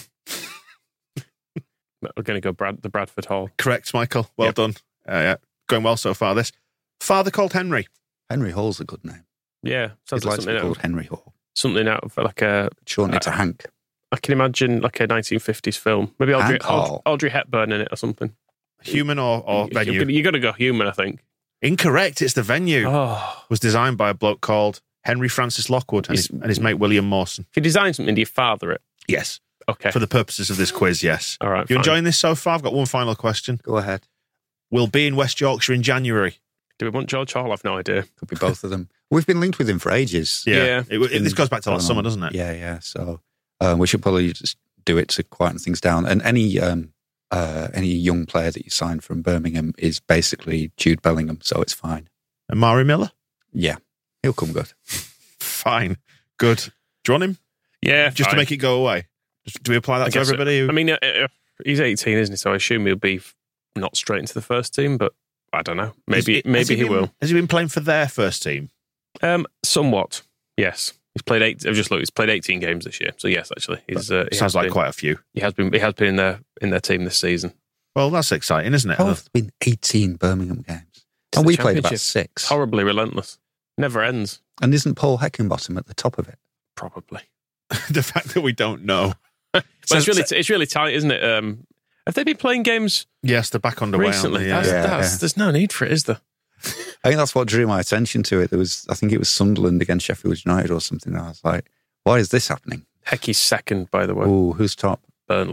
We're going to go Brad, the Bradford Hall. Correct, Michael. Well Yep. done. Uh, yeah. Going well so far, this. Father called Henry. Henry Hall's a good name. Yeah, sounds He'd like like to something be out, called of, Henry Hall. something out of like a. Shorten it to Uh, Hank. I can imagine like a nineteen fifties film. Maybe Audrey, Hank Hall. Audrey, Audrey Hepburn in it or something. Human or, or venue? You got to go human, I think. Incorrect. It's the venue. Oh, Was designed by a bloke called Henry Francis Lockwood and his, and his mate William Mawson. if you design something, do you father it? Yes. Okay. For the purposes of this quiz, yes. All right. You fine. enjoying this so far? I've got one final question. Go ahead. We'll be in West Yorkshire in January. Do we want George Hall? I've no idea. Could be both of them. We've been linked with him for ages. Yeah. It, it, this goes back to last Um, summer, doesn't it? Yeah, yeah. So um, we should probably just do it to quieten things down. And any um, uh, any young player that you sign from Birmingham is basically Jude Bellingham, so it's fine. And Mari Miller? Yeah, he'll come good. Fine. Good. Do you want him? Yeah. Just to fine. make it go away? Just, do we apply I that to guess so. everybody? who- I mean, uh, uh, he's eighteen, isn't he? So I assume he'll be f- not straight into the first team, but I don't know. Maybe Has- maybe has he, been- will. Has he been playing for their first team? Um, somewhat. Yes. He's played eight. I've just looked. He's played eighteen games this year. So yes, actually, he's. Uh, he Sounds has like been, quite a few. He has been. He has been in their in their team this season. Well, that's exciting, isn't it? How have there been eighteen Birmingham games? It's And the we played about championship. six. Horribly relentless. Never ends. And isn't Paul Heckingbottom at the top of it? Probably. The fact that we don't know. But So- it's really so- it's really tight, isn't it? Um, have they been playing games Yes, they're back underway. recently? Aren't That's, they? Yeah. Yeah, that's, yeah. There's no need for it, is there? I think that's what drew my attention to it. There was, I think it was Sunderland against Sheffield United or something. And I was like, why is this happening? Heck, he's second, by the way. Oh, who's top? Burnley.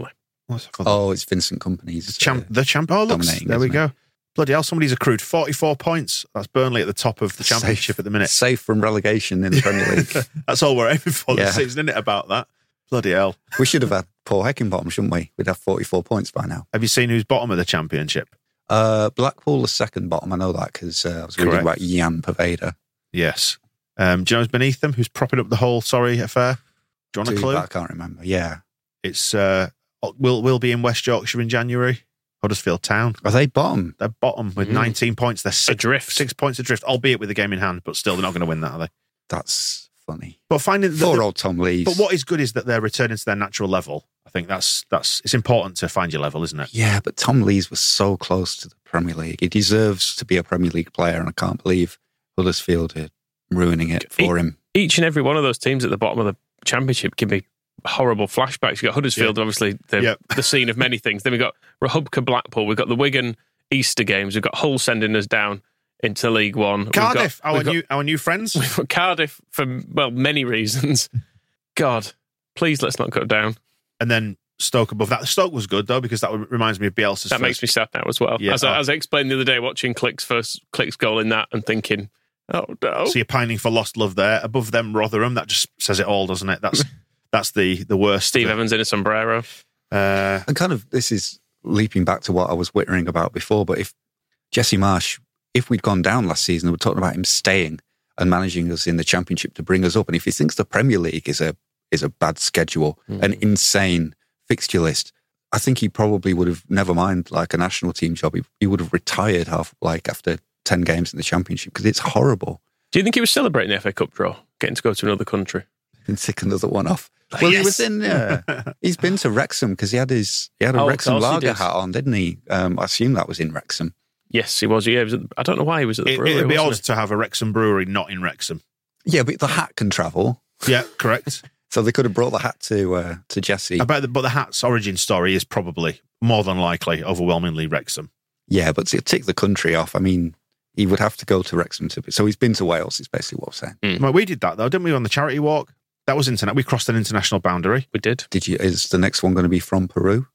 What's that Oh, it's Vincent Kompany's. The champ. uh, The champ. Oh, look, dominating, there we isn't go. Bloody hell, somebody's accrued forty-four points. That's Burnley at the top of the championship safe, at the minute. Safe from relegation in the Premier League. That's all we're aiming for Yeah. this season, isn't it, about that? Bloody hell. We should have had Paul Heckingbottom, shouldn't we? We'd have forty-four points by now. Have you seen who's bottom of the championship? Uh, Blackpool, the second bottom. I know that because uh, I was reading Correct. about Jan Poveda. Yes. Um, do you know who's beneath them? Who's propping up the whole sorry affair? Do you want a Two, clue? but I can't remember. Yeah. It's uh, will will be in West Yorkshire in January. Huddersfield Town. Are they bottom? They're bottom with Mm. nineteen points. They're six, Adrift. six points adrift, albeit with the game in hand, but still they're not going to win that, are they? That's funny. But finding that Poor old Tom Lees. But what is good is that they're returning to their natural level. I think that's that's it's important to find your level, isn't it? Yeah, but Tom Lees was so close to the Premier League. He deserves to be a Premier League player, and I can't believe Huddersfield are ruining it for him. Each and every one of those teams at the bottom of the championship give me horrible flashbacks. You've got Huddersfield, Yeah. obviously, the, Yep. the scene of many things. Then we've got Rahubka Blackpool. We've got the Wigan Easter games. We've got Hull sending us down into League One. We've Cardiff, got, our we've got- new our new friends. We've got Cardiff for, well, many reasons. God, please let's not go down. And then Stoke above that. Stoke was good though, because that reminds me of Bielsa's That first. makes me sad now as well. Yeah. As, I, as I explained the other day, watching Click's first Click's goal in that and thinking, oh no. So you're pining for lost love there. Above them, Rotherham. That just says it all, doesn't it? That's that's the the worst. Steve of it. Evans in a sombrero. Uh, And kind of, this is leaping back to what I was wittering about before, but if Jesse Marsh, if we'd gone down last season, we were talking about him staying and managing us in the Championship to bring us up. And if he thinks the Premier League is a is a bad schedule, Mm. an insane fixture list, I think he probably would have, never mind like a national team job, he, he would have retired half like after ten games in the Championship because it's horrible. Do you think he was celebrating the F A Cup draw, getting to go to another country? And tick another one off. Well, he Yes. was in. Uh, he's been to Wrexham because he had his he had a Oh, of Wrexham course he lager did. hat on, didn't he? Um, I assume that was in Wrexham. Yes, he was. Yeah, he was at the, I don't know why he was at the it, brewery. it'd be odd wasn't to have a Wrexham brewery not in Wrexham. Yeah, but the hat can travel, Yeah, correct. so they could have brought the hat to uh, to Jesse. I bet, the, but the hat's origin story is probably more than likely overwhelmingly Wrexham. Yeah, but to tick the country off, I mean, he would have to go to Wrexham to. So he's been to Wales. Is basically what I'm saying. Mm. Well, we did that though, didn't we? On the charity walk, that was internet. We crossed an international boundary. we? We did. Did you? Is the next one going to be from Peru?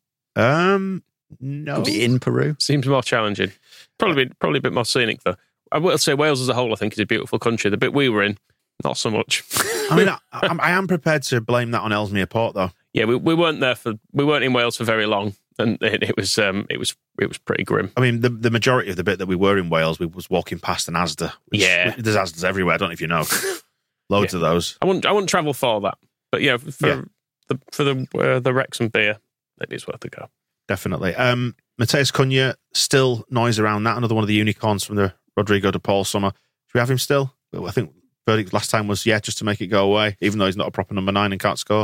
Um, no, Be in Peru? Seems more challenging. Probably, probably a bit more scenic though. I will say Wales as a whole, I think, is a beautiful country. The bit we were in, not so much. I mean, I, I'm- I am prepared to blame that on Ellesmere Port though. Yeah, we, we weren't there for we weren't in Wales for very long, and it, it was um it was it was pretty grim. I mean, the the majority of the bit that we were in Wales, we was walking past an Asda. which- Yeah. there's Asdas everywhere. I don't know if you know, loads Yeah. of those. I wouldn't I wouldn't travel for that, but yeah, for Yeah. the for the uh, the Wrexham beer, maybe it's worth a go. Definitely. Um, Mateus Cunha, still noise around that. Another one of the unicorns from the Rodrigo de Paul summer. Should we have him still? Well, I think verdict last time was, yeah, just to make it go away, even though he's not a proper number nine and can't score.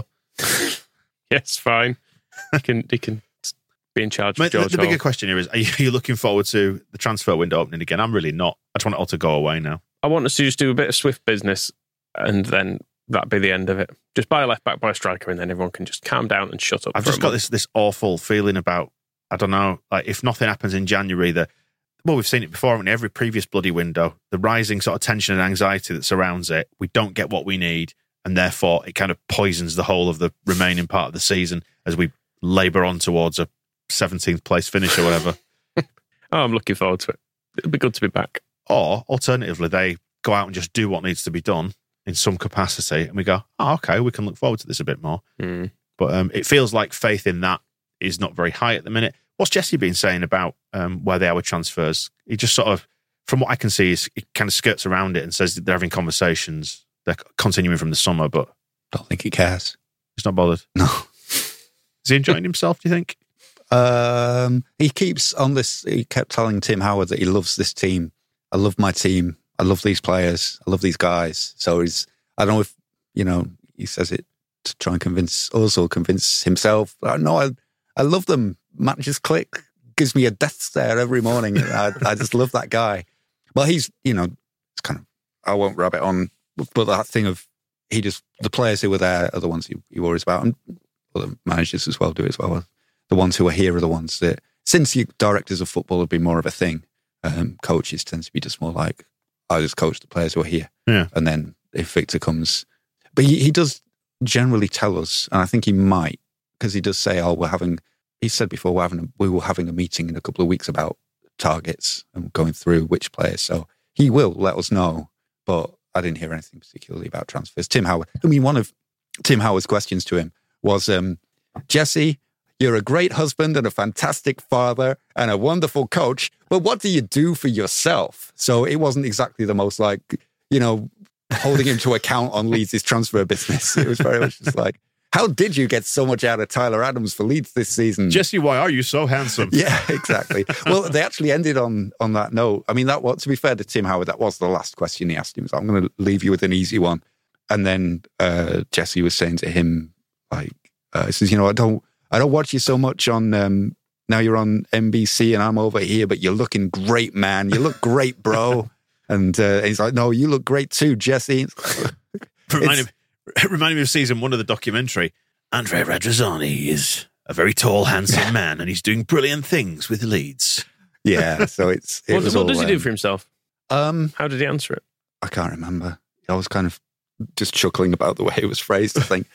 Yes, fine. He can he can be in charge Mate, of the, George the bigger Hall. question here is, are you, are you looking forward to the transfer window opening again? I'm really not. I just want it all to go away now. I want us to just do a bit of Swift business, and then that'd be the end of it. Just buy a left back, buy a striker, and then everyone can just calm down and shut up. I've for a just got month. this this awful feeling about, I don't know, like if nothing happens in January, the well, we've seen it before, haven't we? Every previous bloody window, the rising sort of tension and anxiety that surrounds it. We don't get what we need, and therefore it kind of poisons the whole of the remaining part of the season as we labour on towards a seventeenth place finish or whatever. Oh, I'm looking forward to it. It'll be good to be back. Or alternatively, they go out and just do what needs to be done in some capacity, and we go, oh, okay, we can look forward to this a bit more. Mm. But um, it feels like faith in that is not very high at the minute. What's Jesse been saying about um, where they are with transfers? He just sort of, from what I can see, is he kind of skirts around it and says that they're having conversations. They're continuing from the summer, but Don't think he cares. he's not bothered. No. Is he enjoying himself, do you think? Um, he keeps on this. He kept telling Tim Howard that he loves this team. I love my team. I love these players. I love these guys. So he's, I don't know if, you know, he says it to try and convince us or convince himself. I know I, I love them. Matches Click gives me a death stare every morning. I, I just love that guy. Well, he's, you know, it's kind of, I won't rub it on, but that thing of he just, the players who were there are the ones he, he worries about. And other managers as well do as well. The ones who are here are the ones that, since you directors of football have been more of a thing, um, coaches tend to be just more like, I just coach the players who are here. Yeah. And then if Victor comes, but he, he does generally tell us, and I think he might, because he does say, oh, we're having he said before we're having a, we were having a meeting in a couple of weeks about targets and going through which players. So he will let us know. But I didn't hear anything particularly about transfers. Tim Howard. I mean, one of Tim Howard's questions to him was, um, Jesse, you're a great husband and a fantastic father and a wonderful coach, but what do you do for yourself? So it wasn't exactly the most like, you know, holding him to account on Leeds' transfer business. It was very much just like, how did you get so much out of Tyler Adams for Leeds this season? Jesse, why are you so handsome? Yeah, exactly. Well, they actually ended on on that note. I mean, that was, to be fair to Tim Howard, that was the last question he asked him. So I'm going to leave you with an easy one. And then uh, Jesse was saying to him, like, uh, he says, you know, I don't, I don't watch you so much on. Um, now you're on N B C and I'm over here, but you're looking great, man. You look great, bro. And uh, he's like, no, you look great too, Jesse. Reminded, reminded me of season one of the documentary. Andre Radrizzani is a very tall, handsome man, and he's doing brilliant things with Leeds. Yeah, so it's. It what was what all, does he do um, for himself? Um, How did he answer it? I can't remember. I was kind of just chuckling about the way it was phrased, I think.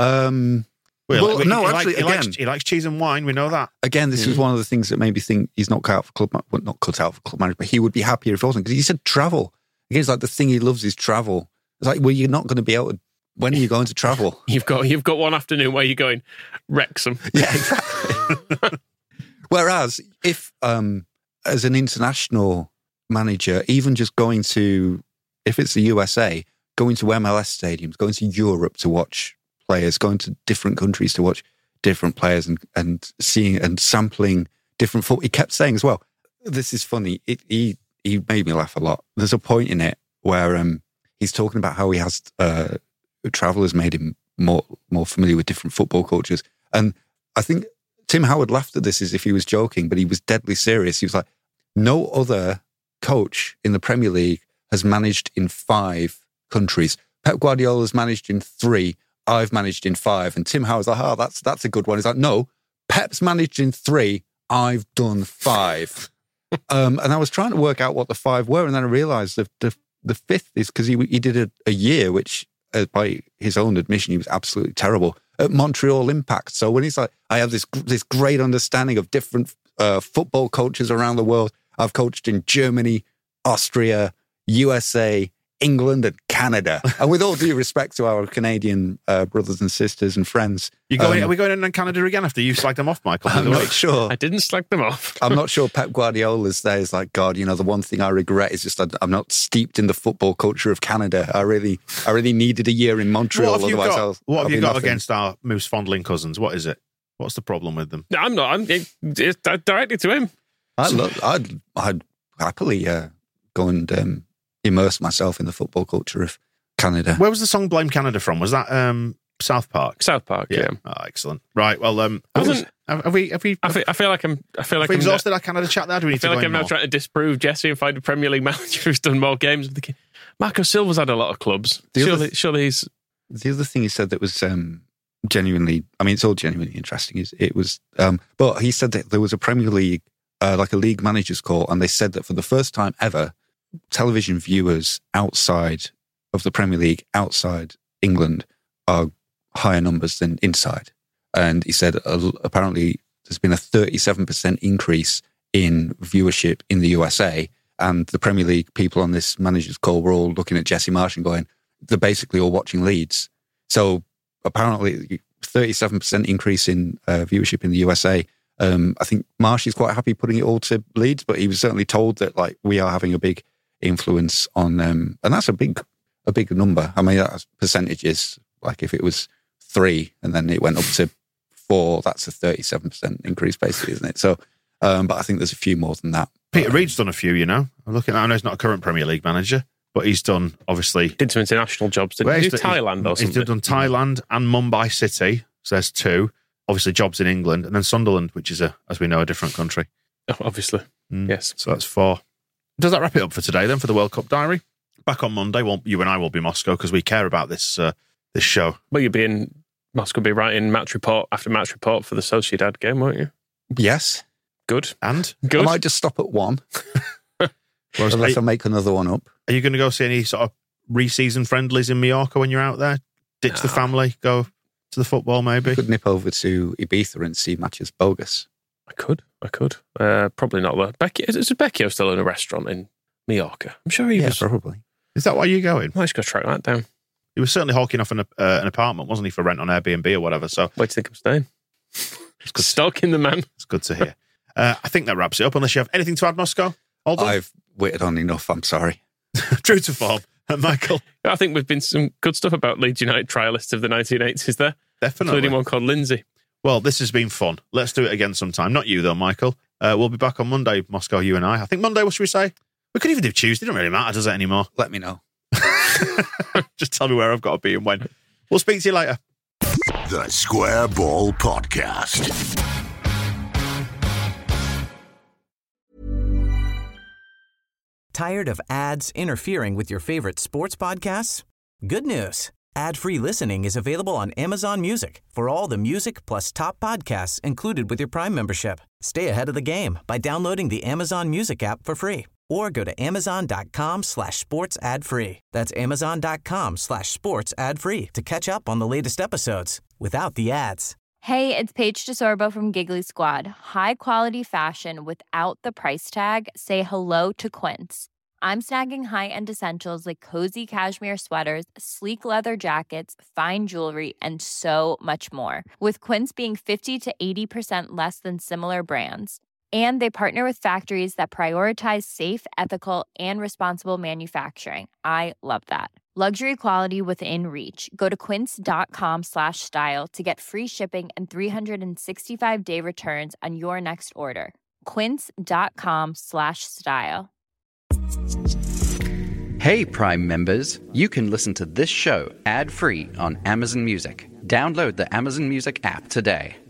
Um, well, well, he, no, he actually, likes, he, again, likes, he likes cheese and wine. We know that. Again, this is one of the things that made me think he's not cut out for club, well, not cut out for club manager, but he would be happier if he wasn't, because he said travel. Again, it's like the thing he loves is travel. It's like, well, you're not going to be able to. When are you going to travel? You've got you've got one afternoon where you're going Wrexham. Yeah, exactly. Whereas if, um, as an international manager, even just going to, if it's the U S A, going to M L S stadiums, going to Europe to watch players, going to different countries to watch different players and, and seeing and sampling different football. He kept saying as well, this is funny. It, he, he made me laugh a lot. There's a point in it where um, he's talking about how he has, uh, travel has made him more, more familiar with different football cultures. And I think Tim Howard laughed at this as if he was joking, but he was deadly serious. He was like, no other coach in the Premier League has managed in five countries. Pep Guardiola has managed in three. I've managed in five. And Tim Howard's like, oh, that's, that's a good one. He's like, no, Pep's managed in three. I've done five. um, and I was trying to work out what the five were. And then I realized that the, the fifth is because he, he did a, a year, which uh, by his own admission, he was absolutely terrible at Montreal Impact. So when he's like, I have this, this great understanding of different uh, football cultures around the world. I've coached in Germany, Austria, U S A, England, and Canada. And with all due respect to our Canadian uh, brothers and sisters and friends. You going, um, are we going in on Canada again after you slagged them off, Michael? I'm not sure. I didn't slag them off. I'm not sure Pep Guardiola's there is like, God, you know, the one thing I regret is just I, I'm not steeped in the football culture of Canada. I really I really needed a year in Montreal. What have you otherwise got, I'll, what I'll have you be got nothing. against our moose fondling cousins? What is it? What's the problem with them? No, I'm not. I'm it, it's directly to him. I love, I'd, I'd happily uh, go and um, immerse myself in the football culture of Canada. Where was the song Blame Canada from? Was that um, South Park? South Park, yeah. yeah. Oh, excellent. Right, well, um, Wasn't, have, have we... Have we I, feel, I feel like I'm... I feel like have we I'm exhausted not, our Canada chat there? Do we need I feel to like go I'm more? now trying to disprove Jesse and find a Premier League manager who's done more games with the game. Marco Silva's had a lot of clubs. The Surely, other th- surely he's... The other thing he said that was um, genuinely... I mean, it's all genuinely interesting. Is It was... Um, but he said that there was a Premier League, uh, like a league managers call, and they said that for the first time ever, television viewers outside of the Premier League, outside England, are higher numbers than inside. And he said uh, apparently there's been a thirty-seven percent increase in viewership in the U S A, and the Premier League people on this managers call were all looking at Jesse Marsch and going, they're basically all watching Leeds. So apparently thirty-seven percent increase in uh, viewership in the U S A. Um, I think Marsch is quite happy putting it all to Leeds, but he was certainly told that like we are having a big influence on them. And that's a big, a big number. I mean, that's percentages. Like if it was three and then it went up to four, that's a thirty-seven percent increase basically, isn't it? So, um, but I think there's a few more than that. Peter um, Reid's done a few, you know. I'm looking at, I know he's not a current Premier League manager, but he's done, obviously... Did some international jobs. Did Well, he he's do done- Thailand or something? He's done Thailand and Mumbai City, so there's two. Obviously jobs in England, and then Sunderland, which is, a, as we know, a different country. Oh, obviously. Mm. Yes. So that's four. Does that wrap it up for today then, for the World Cup Diary? Back on Monday, well, you and I will be Moscow because we care about this uh, this show. Well, you'll be in... Moscow will be writing match report after match report for the Sociedad game, won't you? Yes. Good. And? Good. I might just stop at one. Whereas, Unless are, I make another one up. are you going to go see any sort of re-season friendlies in Mallorca when you're out there? Ditch the No. family, go... to the football, maybe. Could nip over to Ibiza and see matches bogus. I could. I could. Uh, probably not. Though. Becky, is Becchio still in a restaurant in Mallorca? I'm sure he yeah, was. probably. Is that why you're going? I just got to track that down. He was certainly hawking off an, uh, an apartment, wasn't he, for rent on Airbnb or whatever? So, where do you think I'm staying? Stalking the man. It's good to hear. uh, I think that wraps it up. Unless you have anything to add, Moscow? All done? I've waited on enough. I'm sorry. True to form. Uh, Michael? I think we've been some good stuff about Leeds United trialists of the nineteen eighties there. Definitely. Including one called Lindsay. Well, this has been fun. Let's do it again sometime. Not you, though, Michael. Uh, we'll be back on Monday, Moscow, you and I. I think Monday, what should we say? We could even do Tuesday. It doesn't really matter, does it, anymore? Let me know. Just tell me where I've got to be and when. We'll speak to you later. The Square Ball Podcast. Tired of ads interfering with your favorite sports podcasts? Good news. Ad-free listening is available on Amazon Music for all the music plus top podcasts included with your Prime membership. Stay ahead of the game by downloading the Amazon Music app for free or go to amazon.com slash sports ad free. That's amazon.com slash sports ad free to catch up on the latest episodes without the ads. Hey, it's Paige DeSorbo from Giggly Squad. High quality fashion without the price tag. Say hello to Quince. I'm snagging high-end essentials like cozy cashmere sweaters, sleek leather jackets, fine jewelry, and so much more. With Quince being fifty to eighty percent less than similar brands. And they partner with factories that prioritize safe, ethical, and responsible manufacturing. I love that. Luxury quality within reach. Go to quince.com slash style to get free shipping and three sixty-five day returns on your next order. Quince.com slash style. Hey, Prime members, you can listen to this show ad-free on Amazon Music. Download the Amazon Music app today.